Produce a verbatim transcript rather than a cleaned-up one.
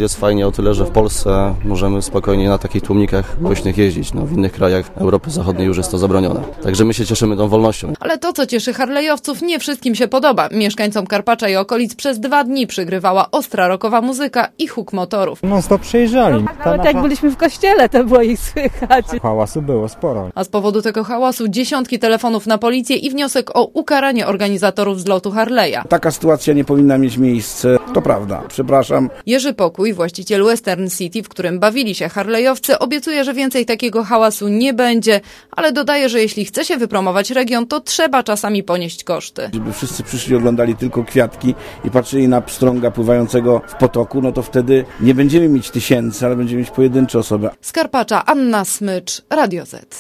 jest fajnie o tyle, że w Polsce możemy spokojnie na takich tłumnikach głośnych jeździć. No, w innych krajach Europy Zachodniej już jest to zabronione. Także my się cieszymy tą wolnością. Ale to, co cieszy harlejowców, nie wszystkim się podoba. Mieszkańcom Karpacza i okolic przez dwa dni przygrywała ostra rockowa muzyka i huk motorów. No stop przejeżdżali. Nawet nasza... jak byliśmy w kościele, to było ich słychać. Hałasu było sporo. A z powodu tego hałasu dziesiątki telefonów na policję i wniosek o ukaranie organizatorów zlotu Harley'a. Taka sytuacja nie powinna mieć miejsca. To prawda. Przepraszam. Jerzy Pokój, właściciel Western City, w którym bawili się harlejowcy, obiecuje, że więcej takiego hałasu nie będzie, ale dodaje, że jeśli chce się wypromować region, to trzeba czasami ponieść koszty. Gdyby wszyscy przyszli, oglądali tylko kwiatki i patrzyli na pstrąga pływającego w potoku, no to wtedy nie będziemy mieć tysięcy, ale będziemy mieć pojedyncze osoby. Z Karpacza Anna Smycz, Radio Z.